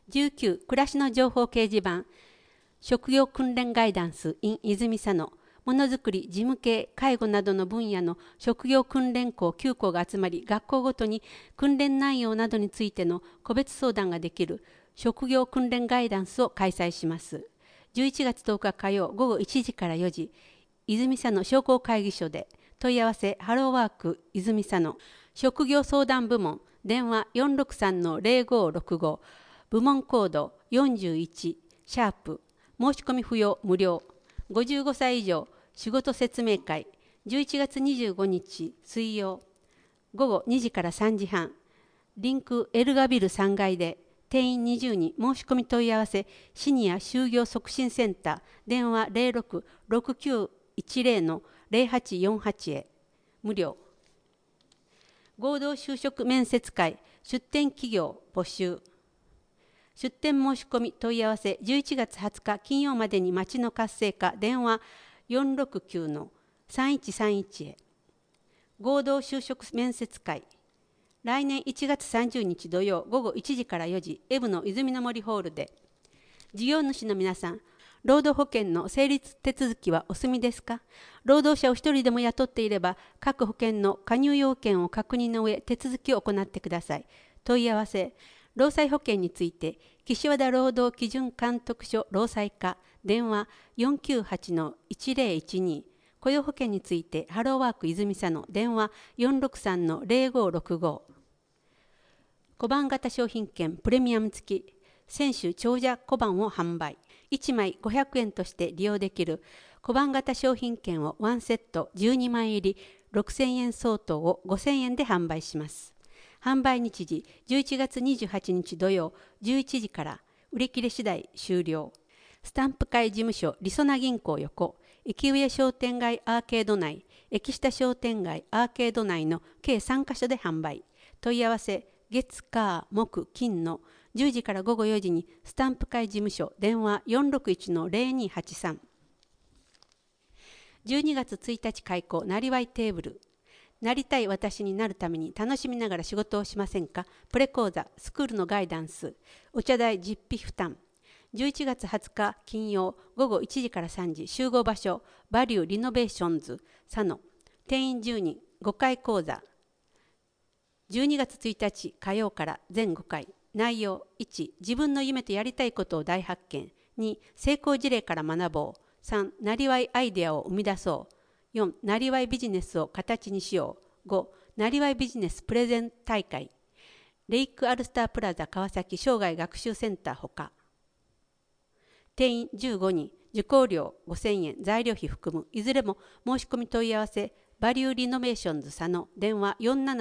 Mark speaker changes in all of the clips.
Speaker 1: 19、暮らしの情報掲示板、職業訓練ガイダンス in 泉佐野、ものづくり、事務系、介護などの分野の職業訓練校9校が集まり、学校ごとに訓練内容などについての個別相談ができる職業訓練ガイダンスを開催します。11月10日火曜午後1時から4時、泉佐野商工会議所で、問い合わせハローワーク泉佐野、職業相談部門、電話463-0565、部門コード41、シャープ、申し込み不要無料、55歳以上仕事説明会、11月25日水曜午後2時から3時半、リンクエルガビル3階で、定員20人、申し込み問い合わせシニア就業促進センター、電話066910-0848へ、無料。合同就職面接会、出展企業募集。出展申し込み問い合わせ11月20日金曜までに町の活性化、電話469-3131へ。合同就職面接会、来年1月30日土曜午後1時から4時、エブの泉の森ホールで。事業主の皆さん、労働保険の成立手続きはお済みですか？労働者を一人でも雇っていれば、各保険の加入要件を確認の上、手続きを行ってください。問い合わせ、労災保険について、岸和田労働基準監督署労災課、電話498-1012、雇用保険について、ハローワーク泉佐野、電話463-0565。小判型商品券プレミアム付き、選手長者小判を販売。1枚500円として利用できる小判型商品券を1セット12枚入り6000円相当を5000円で販売します。販売日時11月28日土曜11時から、売り切れ次第終了。スタンプ会事務所りそな銀行横、駅上商店街アーケード内、駅下商店街アーケード内の計3カ所で販売。問い合わせ月火木金の10時から午後4時にスタンプ会事務所、電話461-0283。12月1日開講、なりわいテーブル。なりたい私になるために楽しみながら仕事をしませんか？プレ講座、スクールのガイダンス。お茶代実費負担。11月20日金曜午後1時から3時、集合場所バリューリノベーションズ佐野、定員10人、5回講座。12月1日火曜から全5回。内容1、自分の夢とやりたいことを大発見。2、成功事例から学ぼう。3、なりわいアイデアを生み出そう。4、なりわいビジネスを形にしよう。5、なりわいビジネスプレゼン大会。レイクアルスタープラザ川崎生涯学習センターほか。定員15人、受講料5000円、材料費含む。いずれも申し込み問い合わせバリューリノベーションズ佐野、電話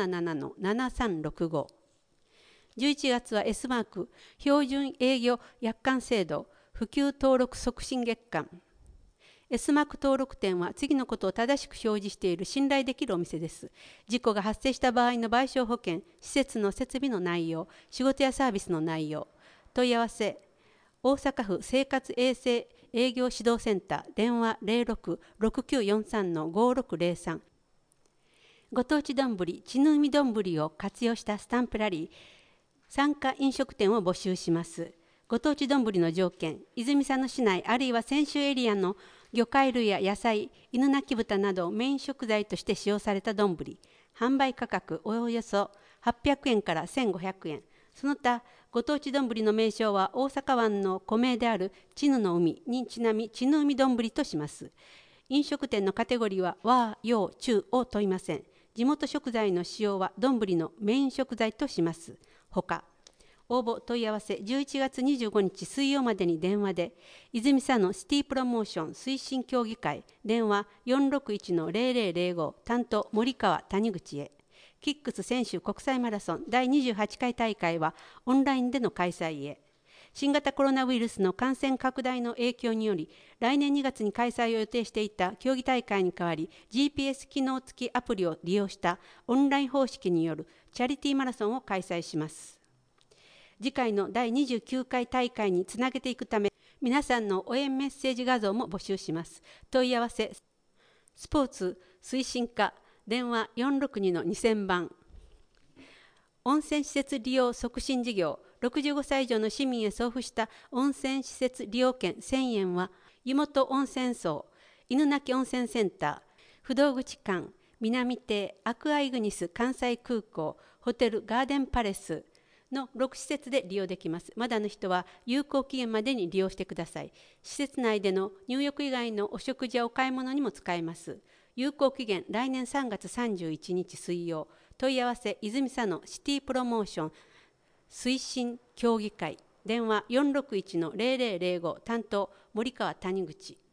Speaker 1: 477-7365。11月は S マーク標準営業約款制度普及登録促進月間。 S マーク登録店は次のことを正しく表示している信頼できるお店です。事故が発生した場合の賠償保険、施設の設備の内容、仕事やサービスの内容。問い合わせ大阪府生活衛生営業指導センター、電話066943-5603。ご当地どんぶり、ちぬ海どんぶりを活用したスタンプラリー、参加飲食店を募集します。ご当地どんぶりの条件、泉佐野市内あるいは泉州エリアの魚介類や野菜、犬鳴豚などメイン食材として使用されたどんぶり。販売価格およそ800円から1500円。その他、ご当地どんぶりの名称は大阪湾の古名であるちぬの海にちなみ、ちぬ海どんぶりとします。飲食店のカテゴリーは和、洋、中を問いません。地元食材の使用はどんぶりのメイン食材とします。ほか、応募問い合わせ11月25日水曜までに電話で、泉佐野シティプロモーション推進協議会、電話461-0005、担当森川谷口へ。キックス選手国際マラソン第28回大会はオンラインでの開催へ。新型コロナウイルスの感染拡大の影響により、来年2月に開催を予定していた競技大会に代わり、GPS 機能付きアプリを利用したオンライン方式によるチャリティーマラソンを開催します。次回の第29回大会につなげていくため、皆さんの応援メッセージ画像も募集します。問い合わせスポーツ推進課、電話462-2000番。温泉施設利用促進事業 65歳以上の市民へ送付した温泉施設利用券1000円は、湯本温泉荘、犬鳴温泉センター、不動口館、南邸、アクアイグニス関西空港、ホテルガーデンパレスの6施設で利用できます。まだの人は有効期限までに利用してください。施設内での入浴以外のお食事やお買い物にも使えます。有効期限来年3月31日水曜。問い合わせ泉佐野シティプロモーション推進協議会。電話461-0005。担当森川谷口。